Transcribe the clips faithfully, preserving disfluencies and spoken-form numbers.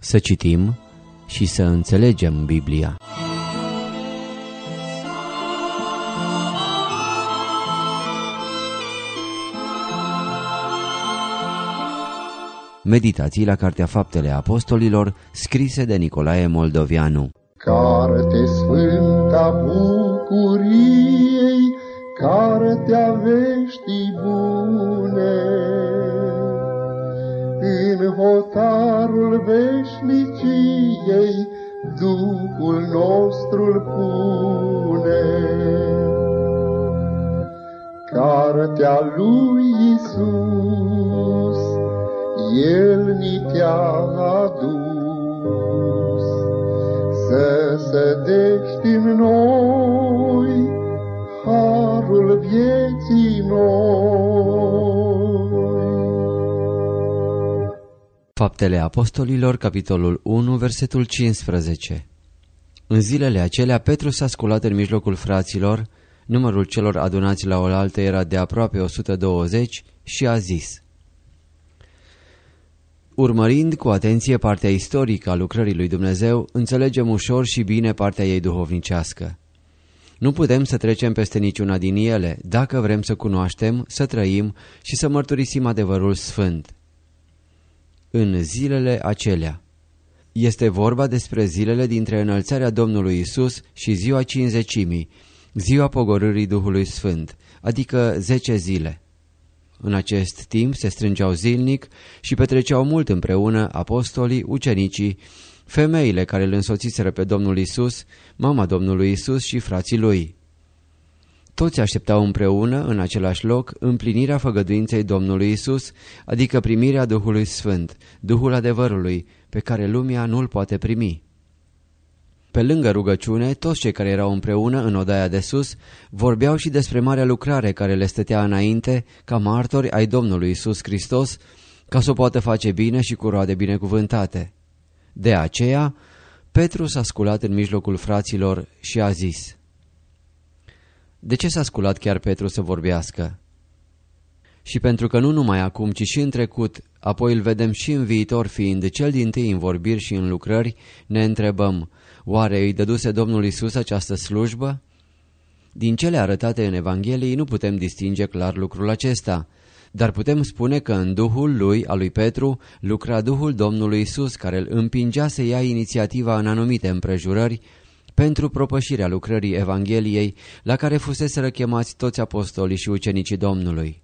Să citim și să înțelegem Biblia. Meditații la Cartea Faptele Apostolilor, scrise de Nicolae Moldovianu. Carte sfânta bucuriei, cartea veștii bune, în hotarul veșniciei Duhul nostru-l pune. Cartea lui Iisus, El ni te-a adus, să sădești în noi harul vieții noi. Faptele Apostolilor, capitolul unu, versetul cincisprezece. În zilele acelea, Petru s-a sculat în mijlocul fraților, numărul celor adunați la oaltă era de aproape o sută douăzeci, și a zis: urmărind cu atenție partea istorică a lucrării lui Dumnezeu, înțelegem ușor și bine partea ei duhovnicească. Nu putem să trecem peste niciuna din ele, dacă vrem să cunoaștem, să trăim și să mărturisim adevărul sfânt. În zilele acelea. Este vorba despre zilele dintre înălțarea Domnului Isus și ziua cincizecimii, ziua pogorârii Duhului Sfânt, adică zece zile. În acest timp se strângeau zilnic și petreceau mult împreună apostolii, ucenicii, femeile care îl însoțiseră pe Domnul Isus, mama Domnului Isus și frații lui. Toți așteptau împreună, în același loc, împlinirea făgăduinței Domnului Isus, adică primirea Duhului Sfânt, Duhul adevărului, pe care lumea nu-l poate primi. Pe lângă rugăciune, toți cei care erau împreună în odaia de sus vorbeau și despre marea lucrare care le stătea înainte ca martori ai Domnului Isus Hristos, ca să o poată face bine și cu roade binecuvântate. De aceea, Petru s-a sculat în mijlocul fraților și a zis: de ce s-a sculat chiar Petru să vorbească? Și pentru că nu numai acum, ci și în trecut, apoi îl vedem și în viitor fiind cel dintâi în vorbiri și în lucrări, ne întrebăm: oare îi dăduse Domnul Isus această slujbă? Din cele arătate în Evanghelii nu putem distinge clar lucrul acesta, dar putem spune că în Duhul lui, al lui Petru, lucra Duhul Domnului Isus, care îl împingea să ia inițiativa în anumite împrejurări pentru propășirea lucrării Evangheliei, la care fuseseră chemați toți apostolii și ucenicii Domnului.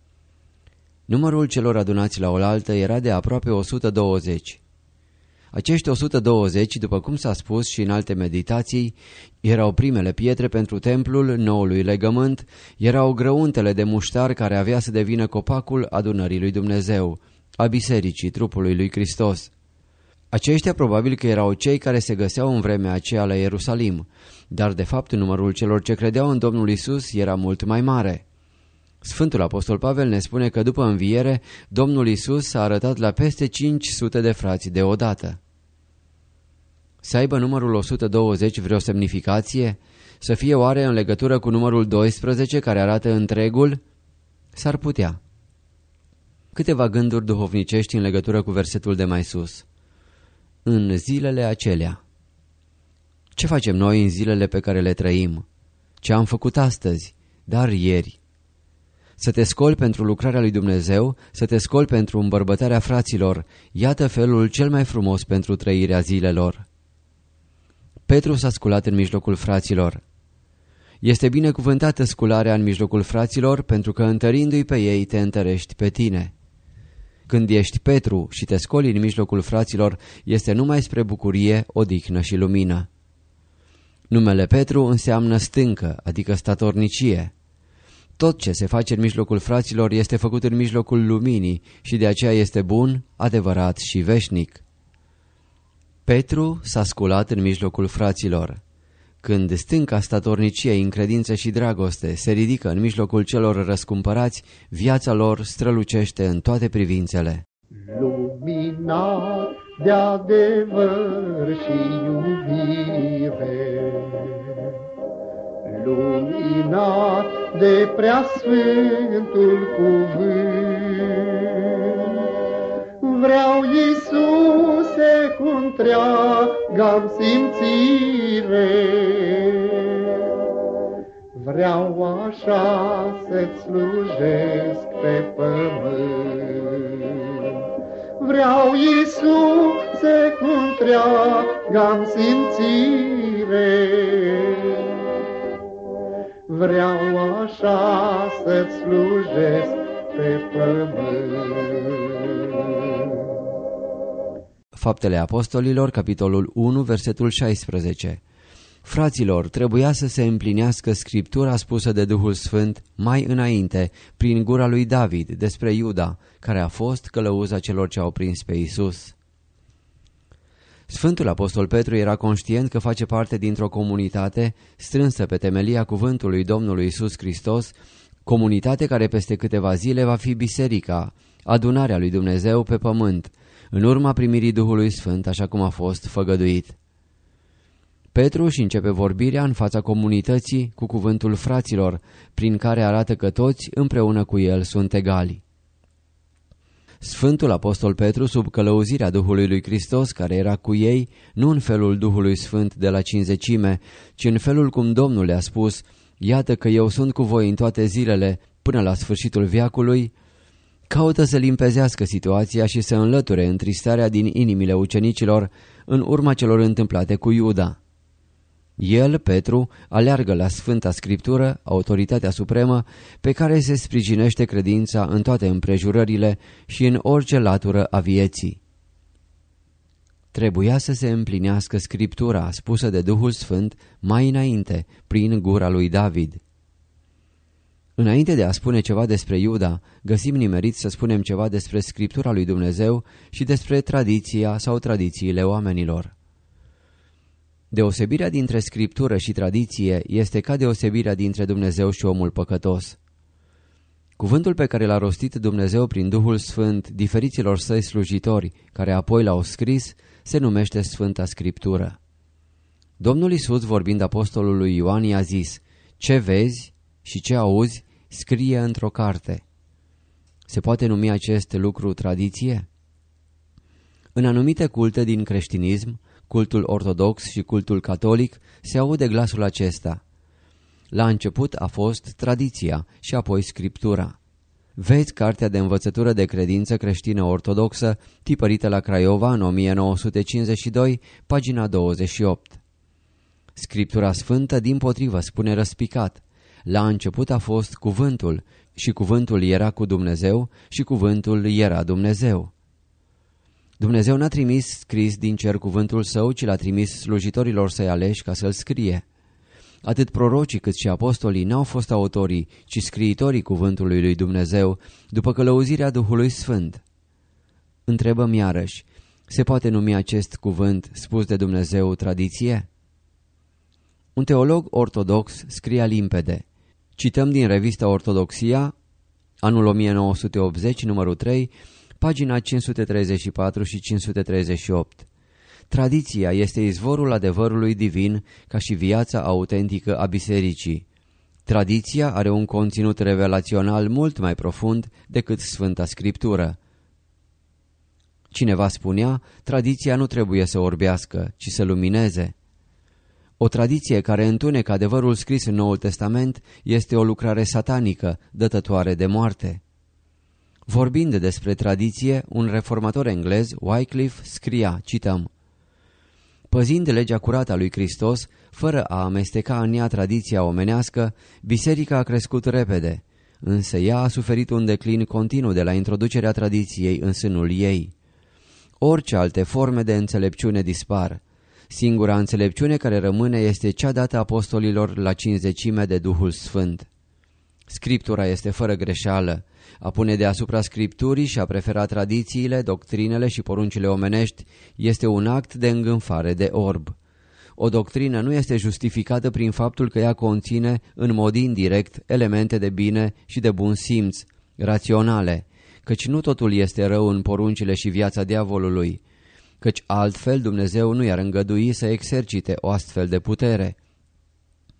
Numărul celor adunați la oaltă era de aproape o sută douăzeci. Acești o sută douăzeci, după cum s-a spus și în alte meditații, erau primele pietre pentru templul noului legământ, erau grăuntele de muștar care avea să devină copacul adunării lui Dumnezeu, a bisericii trupului lui Hristos. Aceștia probabil că erau cei care se găseau în vremea aceea la Ierusalim, dar de fapt numărul celor ce credeau în Domnul Isus era mult mai mare. Sfântul Apostol Pavel ne spune că după înviere, Domnul Isus s-a arătat la peste cinci sute de frați deodată. Să aibă numărul o sută douăzeci vreo semnificație? Să fie oare în legătură cu numărul doisprezece care arată întregul? S-ar putea. Câteva gânduri duhovnicești în legătură cu versetul de mai sus. În zilele acelea. Ce facem noi în zilele pe care le trăim? Ce am făcut astăzi, dar ieri? Să te scoli pentru lucrarea lui Dumnezeu, să te scoli pentru îmbărbătarea fraților, iată felul cel mai frumos pentru trăirea zilelor. Petru s-a sculat în mijlocul fraților. Este binecuvântată scularea în mijlocul fraților, pentru că întărindu-i pe ei te întărești pe tine. Când ești Petru și te scoli în mijlocul fraților, este numai spre bucurie, odihnă și lumină. Numele Petru înseamnă stâncă, adică statornicie. Tot ce se face în mijlocul fraților este făcut în mijlocul luminii și de aceea este bun, adevărat și veșnic. Petru s-a sculat în mijlocul fraților. Când stânca statorniciei în credință și dragoste se ridică în mijlocul celor răscumpărați, viața lor strălucește în toate privințele. Luminat de adevăr și iubire, luminat de preasfântul cuvânt, Vreau, Iisuse, cu întreaga simțire, vreau așa să-ți slujesc pe pământ. Vreau, Iisuse, cu întreaga simțire, vreau așa să-ți slujesc pe pământ. Faptele Apostolilor, capitolul unu, versetul șaisprezece. Fraților, trebuia să se împlinească Scriptura spusă de Duhul Sfânt mai înainte, prin gura lui David, despre Iuda, care a fost călăuza celor ce au prins pe Iisus. Sfântul Apostol Petru era conștient că face parte dintr-o comunitate strânsă pe temelia cuvântului Domnului Iisus Hristos, comunitate care peste câteva zile va fi biserica, adunarea lui Dumnezeu pe pământ, în urma primirii Duhului Sfânt, așa cum a fost făgăduit. Petru își începe vorbirea în fața comunității cu cuvântul fraților, prin care arată că toți împreună cu el sunt egali. Sfântul Apostol Petru, sub călăuzirea Duhului lui Hristos care era cu ei, nu în felul Duhului Sfânt de la cinzecime, ci în felul cum Domnul le-a spus: iată că eu sunt cu voi în toate zilele până la sfârșitul veacului, caută să limpezească situația și să înlăture întristarea din inimile ucenicilor în urma celor întâmplate cu Iuda. El, Petru, aleargă la Sfânta Scriptură, autoritatea supremă, pe care se sprijinește credința în toate împrejurările și în orice latură a vieții. Trebuia să se împlinească Scriptura spusă de Duhul Sfânt mai înainte, prin gura lui David. Înainte de a spune ceva despre Iuda, găsim nimerit să spunem ceva despre Scriptura lui Dumnezeu și despre tradiția sau tradițiile oamenilor. Deosebirea dintre Scriptură și tradiție este ca deosebirea dintre Dumnezeu și omul păcătos. Cuvântul pe care l-a rostit Dumnezeu prin Duhul Sfânt diferiților săi slujitori, care apoi l-au scris, se numește Sfânta Scriptură. Domnul Iisus, vorbind apostolului Ioan, i-a zis: ce vezi și ce auzi, scrie într-o carte. Se poate numi acest lucru tradiție? În anumite culte din creștinism, cultul ortodox și cultul catolic, se aude glasul acesta: la început a fost tradiția și apoi Scriptura. Vezi cartea de învățătură de credință creștină ortodoxă, tipărită la Craiova în o mie nouă sute cincizeci și doi, pagina douăzeci și opt. Scriptura Sfântă, dimpotrivă, spune răspicat: la început a fost cuvântul și cuvântul era cu Dumnezeu și cuvântul era Dumnezeu. Dumnezeu n-a trimis scris din cer cuvântul său, ci l-a trimis slujitorilor săi aleși ca să-l scrie. Atât prorocii cât și apostolii n-au fost autorii, ci scriitorii cuvântului lui Dumnezeu, după călăuzirea Duhului Sfânt. Întrebăm iarăși, se poate numi acest cuvânt spus de Dumnezeu tradiție? Un teolog ortodox scria limpede. Cităm din revista Ortodoxia, anul o mie nouă sute optzeci, numărul trei, pagina cinci sute treizeci și patru și cinci sute treizeci și opt. Tradiția este izvorul adevărului divin ca și viața autentică a bisericii. Tradiția are un conținut revelațional mult mai profund decât Sfânta Scriptură. Cineva spunea, tradiția nu trebuie să orbească, ci să lumineze. O tradiție care întunecă adevărul scris în Noul Testament este o lucrare satanică, dătătoare de moarte. Vorbind despre tradiție, un reformator englez, Wycliffe, scria, cităm: păzind legea curată a lui Hristos, fără a amesteca în ea tradiția omenească, biserica a crescut repede, însă ea a suferit un declin continuu de la introducerea tradiției în sânul ei. Orice alte forme de înțelepciune dispar. Singura înțelepciune care rămâne este cea dată apostolilor la cincizecime de Duhul Sfânt. Scriptura este fără greșeală. A pune deasupra Scripturii și a prefera tradițiile, doctrinele și poruncile omenești este un act de îngânfare de orb. O doctrină nu este justificată prin faptul că ea conține, în mod indirect, elemente de bine și de bun simț, raționale, căci nu totul este rău în poruncile și viața diavolului, căci altfel Dumnezeu nu i-ar îngădui să exercite o astfel de putere.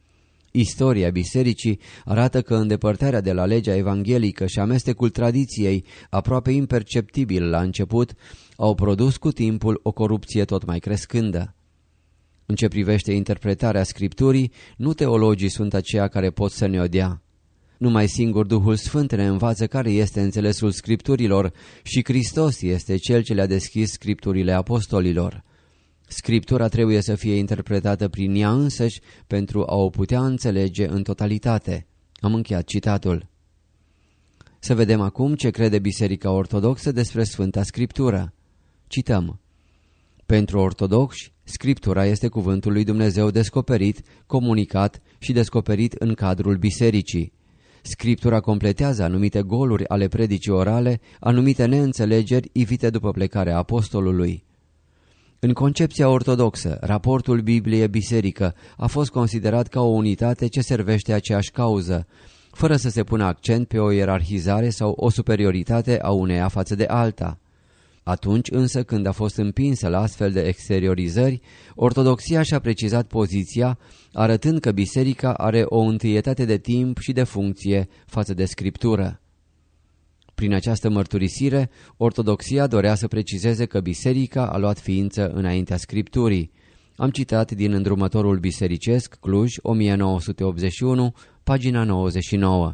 Istoria bisericii arată că îndepărtarea de la legea evanghelică și amestecul tradiției, aproape imperceptibil la început, au produs cu timpul o corupție tot mai crescândă. În ce privește interpretarea Scripturii, nu teologii sunt aceia care pot să ne o dea. Numai singur Duhul Sfânt ne învață care este înțelesul Scripturilor și Hristos este Cel ce le-a deschis Scripturile apostolilor. Scriptura trebuie să fie interpretată prin ea însăși pentru a o putea înțelege în totalitate. Am încheiat citatul. Să vedem acum ce crede Biserica Ortodoxă despre Sfânta Scriptură. Cităm. Pentru ortodoxi, Scriptura este cuvântul lui Dumnezeu descoperit, comunicat și descoperit în cadrul bisericii. Scriptura completează anumite goluri ale predicii orale, anumite neînțelegeri ivite după plecarea apostolului. În concepția ortodoxă, raportul Biblie-biserică a fost considerat ca o unitate ce servește aceeași cauză, fără să se pună accent pe o ierarhizare sau o superioritate a uneia față de alta. Atunci însă, când a fost împinsă la astfel de exteriorizări, ortodoxia și-a precizat poziția, arătând că biserica are o întâietate de timp și de funcție față de Scriptură. Prin această mărturisire, ortodoxia dorea să precizeze că biserica a luat ființă înaintea Scripturii. Am citat din Îndrumătorul Bisericesc, Cluj, o mie nouă sute optzeci și unu, pagina nouăzeci și nouă.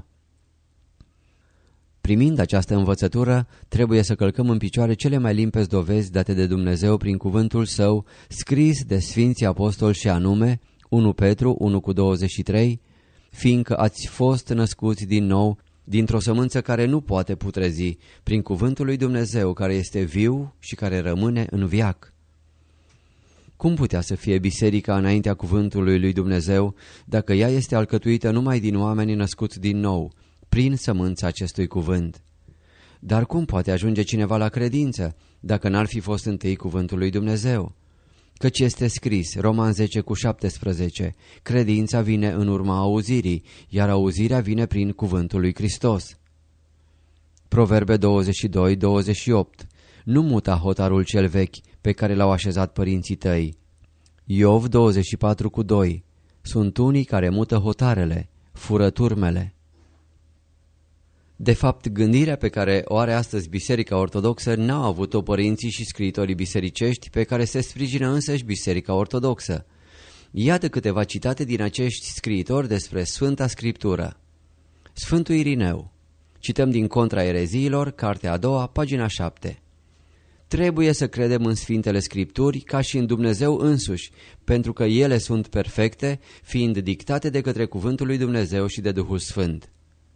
Primind această învățătură, trebuie să călcăm în picioare cele mai limpezi dovezi date de Dumnezeu prin cuvântul Său, scris de Sfinții Apostoli și anume, unu Petru unu cu douăzeci și trei, fiindcă ați fost născuți din nou, dintr-o sămânță care nu poate putrezi, prin cuvântul lui Dumnezeu care este viu și care rămâne în veac. Cum putea să fie biserica înaintea cuvântului lui Dumnezeu, dacă ea este alcătuită numai din oameni născuți din nou, prin sămânța acestui cuvânt? Dar cum poate ajunge cineva la credință, dacă n-ar fi fost întâi cuvântul lui Dumnezeu? Căci este scris, Roman zece cu șaptesprezece, credința vine în urma auzirii, iar auzirea vine prin cuvântul lui Hristos. Proverbe douăzeci și doi, douăzeci și opt, nu muta hotarul cel vechi pe care l-au așezat părinții tăi. Iov douăzeci și patru cu doi, sunt unii care mută hotarele, fură turmele. De fapt, gândirea pe care o are astăzi Biserica Ortodoxă n-au avut-o părinții și scriitorii bisericești pe care se sprijină însăși Biserica Ortodoxă. Iată câteva citate din acești scriitori despre Sfânta Scriptură. Sfântul Irineu. Cităm din Contra Ereziilor, cartea a doua, pagina șapte. Trebuie să credem în Sfintele Scripturi ca și în Dumnezeu însuși, pentru că ele sunt perfecte, fiind dictate de către cuvântul lui Dumnezeu și de Duhul Sfânt.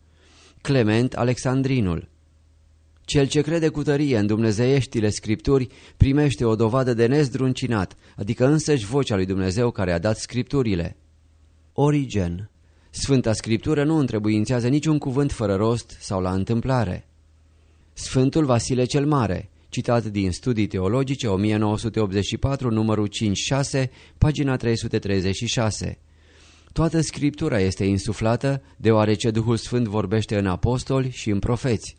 Clement Alexandrinul. Cel ce crede cu tărie în dumnezeieștile Scripturi primește o dovadă de nezdruncinat, adică însăși vocea lui Dumnezeu care a dat Scripturile. Origen. Sfânta Scriptură nu întrebuințează niciun cuvânt fără rost sau la întâmplare. Sfântul Vasile cel Mare, citat din Studii Teologice o mie nouă sute optzeci și patru, numărul cinci șase, pagina trei sute treizeci și șase. Toată Scriptura este insuflată, deoarece Duhul Sfânt vorbește în apostoli și în profeți.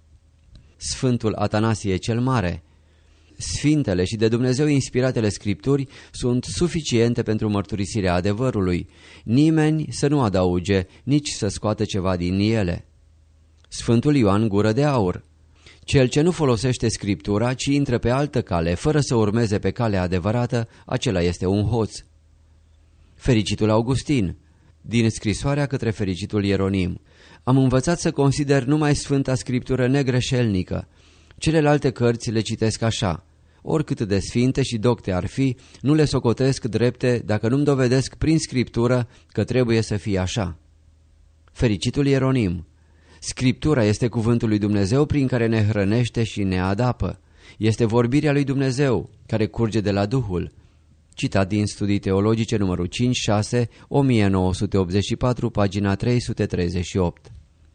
Sfântul Atanasie cel Mare. Sfintele și de Dumnezeu inspiratele Scripturi sunt suficiente pentru mărturisirea adevărului. Nimeni să nu adauge, nici să scoată ceva din ele. Sfântul Ioan Gură de Aur. Cel ce nu folosește Scriptura, ci intră pe altă cale, fără să urmeze pe calea adevărată, acela este un hoț. Fericitul Augustin. Din scrisoarea către fericitul Ieronim. Am învățat să consider numai Sfânta Scriptură negreșelnică. Celelalte cărți le citesc așa. Oricât de sfinte și docte ar fi, nu le socotesc drepte dacă nu-mi dovedesc prin Scriptură că trebuie să fie așa. Fericitul Ieronim. Scriptura este cuvântul lui Dumnezeu prin care ne hrănește și ne adapă. Este vorbirea lui Dumnezeu care curge de la Duhul. Citat din Studii Teologice numărul cinci șase, o mie nouă sute optzeci și patru, pagina trei sute treizeci și opt.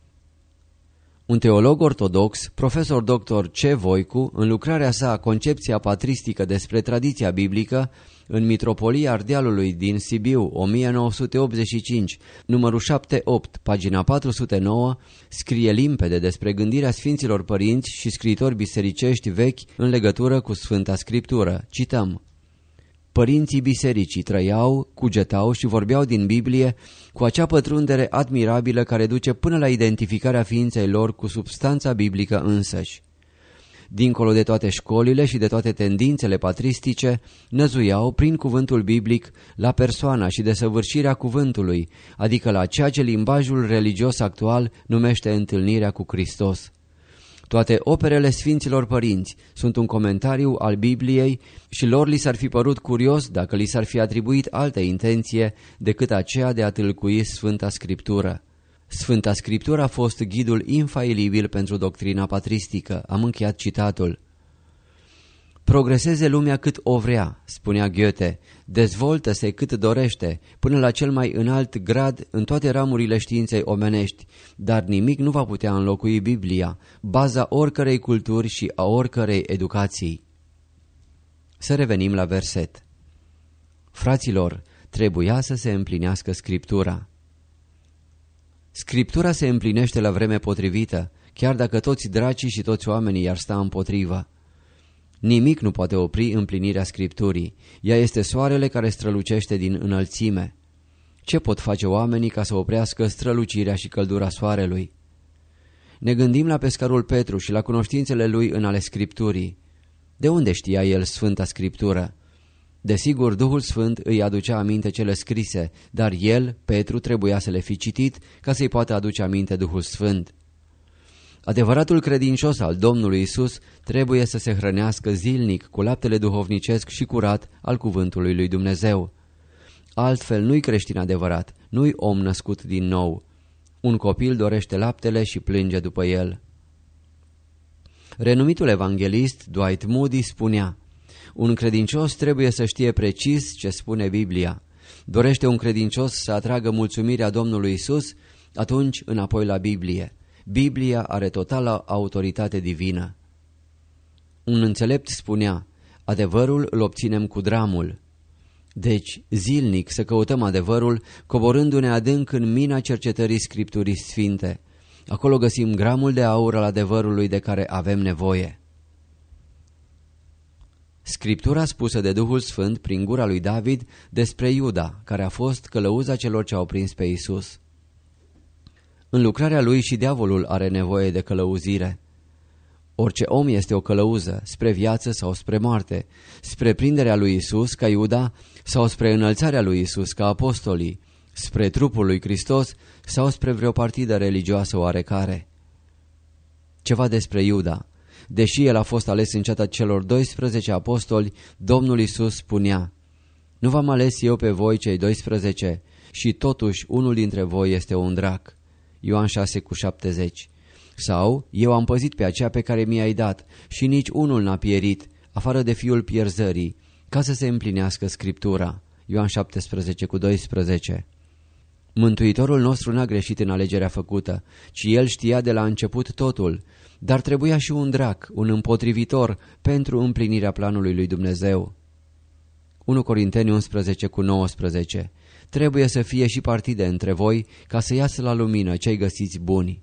Un teolog ortodox, profesor doctor C. Voicu, în lucrarea sa Concepția patristică despre tradiția biblică, în Mitropolia Ardealului din Sibiu, o mie nouă sute optzeci și cinci, numărul șapte opt, pagina patru sute nouă, scrie limpede despre gândirea Sfinților Părinți și scriitori bisericești vechi în legătură cu Sfânta Scriptură. Cităm. Părinții bisericii trăiau, cugetau și vorbeau din Biblie cu acea pătrundere admirabilă care duce până la identificarea ființei lor cu substanța biblică însăși. Dincolo de toate școlile și de toate tendințele patristice, năzuiau prin cuvântul biblic la persoana și desăvârșirea cuvântului, adică la ceea ce limbajul religios actual numește întâlnirea cu Hristos. Toate operele Sfinților Părinți sunt un comentariu al Bibliei și lor li s-ar fi părut curios dacă li s-ar fi atribuit altă intenție decât aceea de a tâlcui Sfânta Scriptură. Sfânta Scriptură a fost ghidul infailibil pentru doctrina patristică. Am încheiat citatul. Progreseze lumea cât o vrea, spunea Goethe, dezvoltă-se cât dorește, până la cel mai înalt grad în toate ramurile științei omenești, dar nimic nu va putea înlocui Biblia, baza oricărei culturi și a oricărei educații. Să revenim la verset. Fraților, trebuia să se împlinească Scriptura. Scriptura se împlinește la vreme potrivită, chiar dacă toți dracii și toți oamenii i-ar sta împotrivă. Nimic nu poate opri împlinirea Scripturii. Ea este soarele care strălucește din înălțime. Ce pot face oamenii ca să oprească strălucirea și căldura soarelui? Ne gândim la pescarul Petru și la cunoștințele lui în ale Scripturii. De unde știa el Sfânta Scriptură? Desigur, Duhul Sfânt îi aducea aminte cele scrise, dar el, Petru, trebuia să le fi citit ca să-i poată aduce aminte Duhul Sfânt. Adevăratul credincios al Domnului Isus trebuie să se hrănească zilnic cu laptele duhovnicesc și curat al cuvântului lui Dumnezeu. Altfel nu-i creștin adevărat, nu-i om născut din nou. Un copil dorește laptele și plânge după el. Renumitul evanghelist Dwight Moody spunea: un credincios trebuie să știe precis ce spune Biblia. Dorește un credincios să atragă mulțumirea Domnului Isus, atunci înapoi la Biblie. Biblia are totală autoritate divină. Un înțelept spunea: adevărul îl obținem cu dramul. Deci, zilnic să căutăm adevărul, coborându-ne adânc în mina cercetării Scripturii Sfinte. Acolo găsim gramul de aur al adevărului de care avem nevoie. Scriptura spusă de Duhul Sfânt prin gura lui David despre Iuda, care a fost călăuza celor ce au prins pe Isus. În lucrarea lui și diavolul are nevoie de călăuzire. Orice om este o călăuză, spre viață sau spre moarte, spre prinderea lui Isus ca Iuda sau spre înălțarea lui Isus ca apostolii, spre trupul lui Hristos sau spre vreo partidă religioasă oarecare. Ceva despre Iuda. Deși el a fost ales în ceata celor doisprezece apostoli, Domnul Isus spunea: nu v-am ales eu pe voi cei doisprezece și totuși unul dintre voi este un drac. Ioan șase cu șaptezeci. Sau, eu am păzit pe aceea pe care mi-ai dat și nici unul n-a pierit, afară de fiul pierzării, ca să se împlinească Scriptura. Ioan șaptesprezece cu doisprezece. Mântuitorul nostru n-a greșit în alegerea făcută, ci el știa de la început totul, dar trebuia și un drac, un împotrivitor, pentru împlinirea planului lui Dumnezeu. unu Corinteni unsprezece cu nouăsprezece. Trebuie să fie și partide între voi ca să iasă la lumină cei găsiți buni.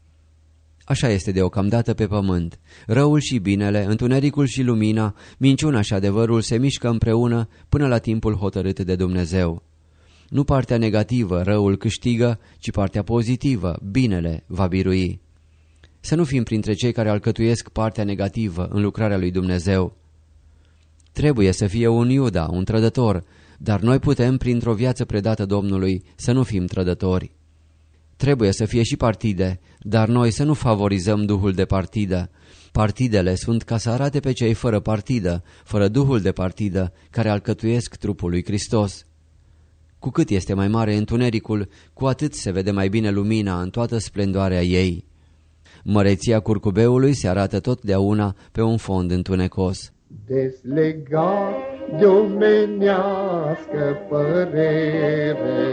Așa este deocamdată pe pământ. Răul și binele, întunericul și lumina, minciuna și adevărul se mișcă împreună până la timpul hotărât de Dumnezeu. Nu partea negativă, răul câștigă, ci partea pozitivă, binele, va birui. Să nu fim printre cei care alcătuiesc partea negativă în lucrarea lui Dumnezeu. Trebuie să fie un Iuda, un trădător, dar noi putem, printr-o viață predată Domnului, să nu fim trădători. Trebuie să fie și partide, dar noi să nu favorizăm duhul de partidă. Partidele sunt ca să arate pe cei fără partidă, fără duhul de partidă, care alcătuiesc trupul lui Hristos. Cu cât este mai mare întunericul, cu atât se vede mai bine lumina în toată splendoarea ei. Măreția curcubeului se arată totdeauna pe un fond întunecos. Deslegat de omenească părere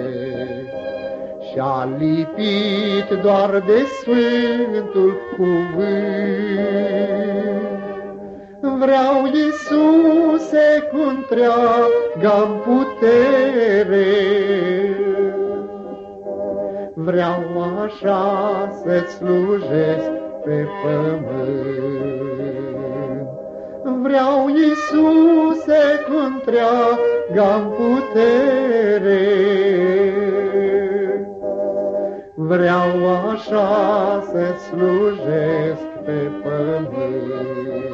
și-a lipit doar de Sfântul cuvânt. Vreau, Iisuse, cu întreaga-mi putere, vreau așa să-ți slujesc pe pământ. Vreau, Iisuse, cu întreaga-mi putere, vreau așa să-ți slujesc pe pământ.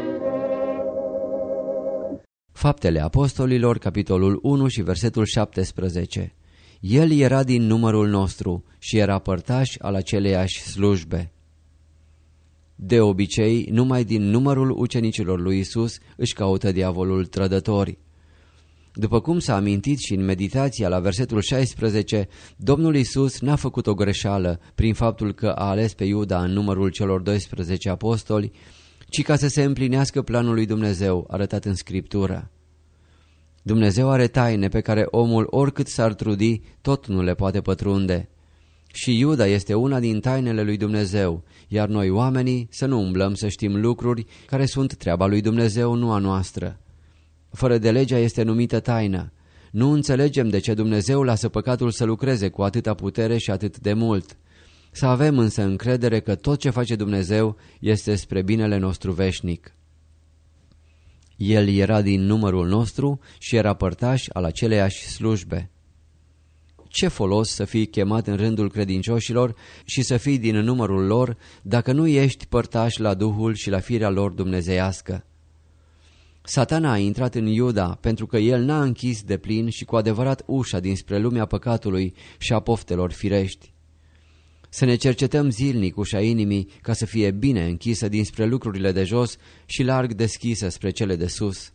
Faptele Apostolilor, capitolul unu și versetul șaptesprezece. El era din numărul nostru și era părtaș al aceleiași slujbe. De obicei, numai din numărul ucenicilor lui Isus își caută diavolul trădători. După cum s-a amintit și în meditația la versetul șaisprezece, Domnul Isus n-a făcut o greșeală prin faptul că a ales pe Iuda în numărul celor doisprezece apostoli, ci ca să se împlinească planul lui Dumnezeu arătat în Scriptură. Dumnezeu are taine pe care omul, oricât s-ar trudi, tot nu le poate pătrunde. Și Iuda este una din tainele lui Dumnezeu, iar noi oamenii să nu umblăm să știm lucruri care sunt treaba lui Dumnezeu, nu a noastră. Fără de legea este numită taină. Nu înțelegem de ce Dumnezeu lasă păcatul să lucreze cu atâta putere și atât de mult. Să avem însă încredere că tot ce face Dumnezeu este spre binele nostru veșnic. El era din numărul nostru și era părtaș al aceleiași slujbe. Ce folos să fii chemat în rândul credincioșilor și să fii din numărul lor dacă nu ești părtaș la Duhul și la firea lor dumnezeiască? Satana a intrat în Iuda pentru că el n-a închis de plin și cu adevărat ușa dinspre lumea păcatului și a poftelor firești. Să ne cercetăm zilnic ușa inimii ca să fie bine închisă dinspre lucrurile de jos și larg deschisă spre cele de sus.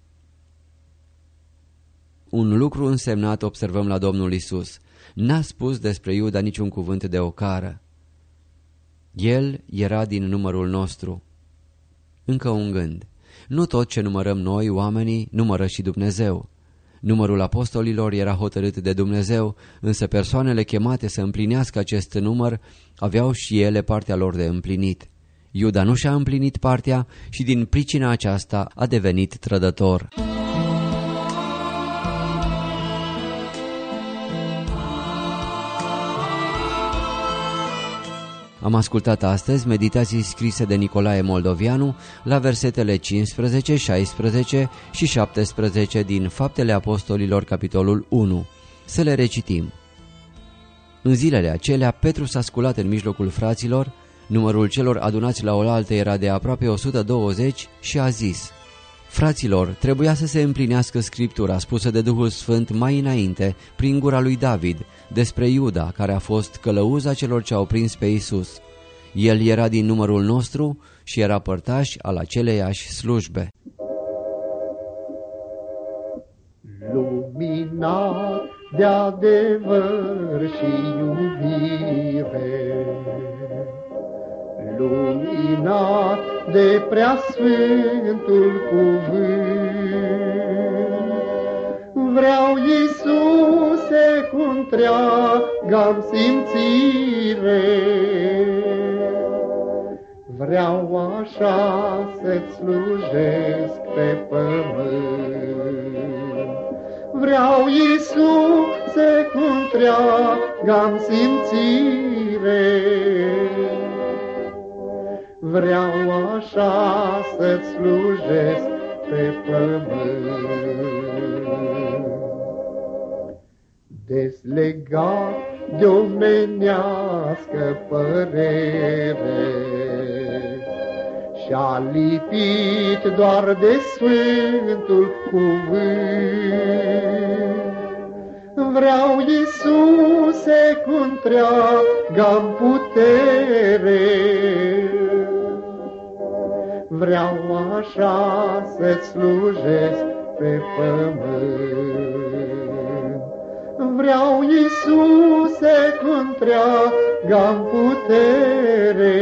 Un lucru însemnat observăm la Domnul Isus. N-a spus despre Iuda niciun cuvânt de ocară. El era din numărul nostru. Încă un gând. Nu tot ce numărăm noi, oamenii, numără și Dumnezeu. Numărul apostolilor era hotărât de Dumnezeu, însă persoanele chemate să împlinească acest număr aveau și ele partea lor de împlinit. Iuda nu și-a împlinit partea și din pricina aceasta a devenit trădător. Am ascultat astăzi meditații scrise de Nicolae Moldovianu la versetele cincisprezece, șaisprezece și șaptesprezece din Faptele Apostolilor, capitolul unu. Să le recitim. În zilele acelea, Petru s-a sculat în mijlocul fraților, numărul celor adunați la oaltă era de aproape o sută douăzeci și a zis: Fraților, trebuia să se împlinească Scriptura spusă de Duhul Sfânt mai înainte, prin gura lui David, despre Iuda, care a fost călăuza celor ce au prins pe Isus. El era din numărul nostru și era părtaș al aceleiași slujbe. Luminat de adevăr și iubire, luminat de preasfântul cuvânt, vreau, Iisuse, cu întreaga-mi simțire, vreau așa să-ți slujesc pe pământ. Vreau, Iisuse, cu întreaga-mi simțire, vreau așa să-ți slujesc pe pământ. Deslegat de omenească părere și-a lipit doar de sfântul cuvânt, vreau, Iisuse, cu întreaga-mi putere, vreau așa să-ți slujesc pe pământ. Vreau, Iisuse, cu întreaga-mi putere,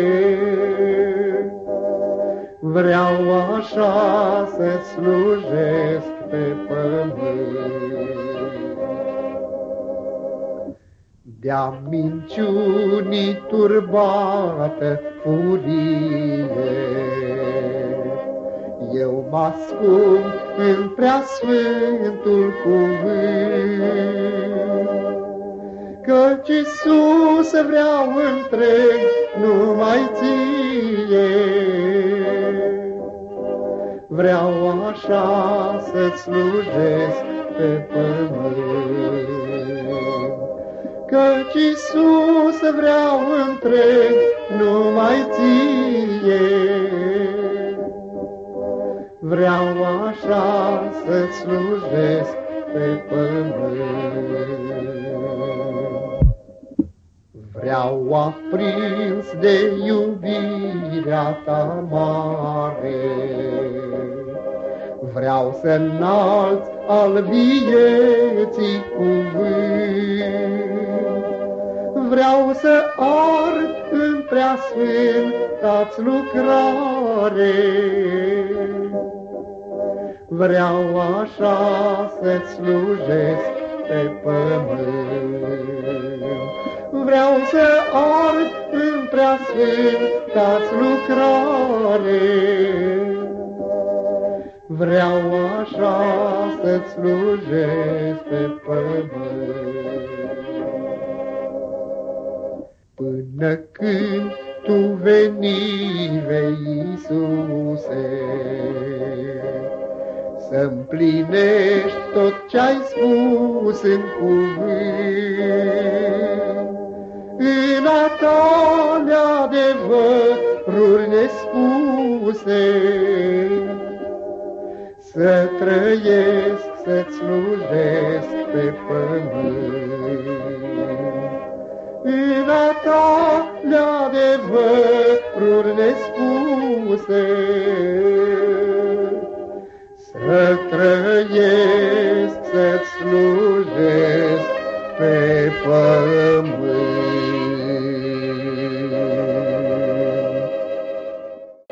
vreau așa să-ți slujesc pe pământ. De-a minciunii turbată furie, eu mă ascund în preasfântul cuvânt, căci Iisus vreau întreg numai ție. vreau așa să-ți slujesc pe pământ. Căci Iisus vreau întreg numai ție, vreau așa să-ți slujesc pe pământ. Vreau aprins de iubirea ta mare, vreau să înalț al vieții cuvânt, vreau să ard în preasfânta-ți lucrare, vreau așa să-ți slujesc pe pământ. Vreau să ard în preasfânta-ți lucrare, vreau așa să-ți slujesc pe pământ. Până când tu veni, vei, Iisuse, să-mplinești tot ce-ai spus în cuvânt, în a tale adevăruri nespuse, să trăiesc, să-ți slujesc pe pământ. În a tale adevăruri nespuse, să trăiesc, să-ți slujesc pe pământ.